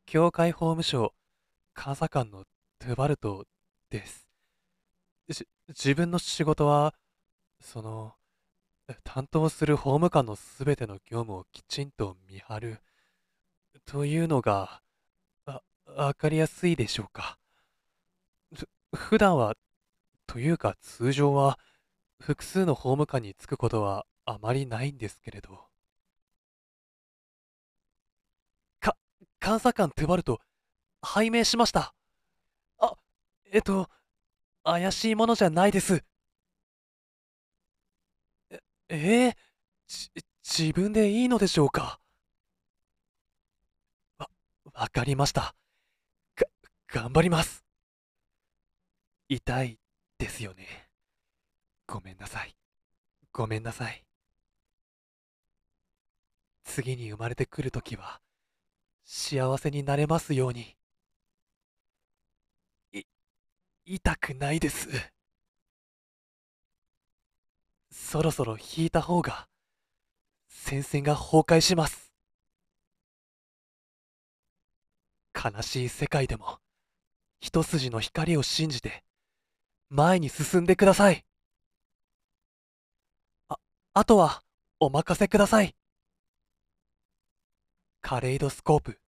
教会法務省監査官のトゥバルトです。自分の仕事は、その、担当する法務官のすべての業務をきちんと見張るというのが、わかりやすいでしょうか。普段は、というか通常は、複数の法務官に就くことはあまりないんですけれど。か、監査官トゥバルト、拝命しました。あ、えっと、怪しいものじゃないです。えー、じ、自分でいいのでしょうか。わ、わかりました。が、頑張ります。痛いですよね。ごめんなさい。ごめんなさい。次に生まれてくるときは、幸せになれますように。い、痛くないです。そろそろ引いた方が、戦線が崩壊します。悲しい世界でも、一筋の光を信じて、前に進んでください。あ、あとは、お任せください。カレイドスコープ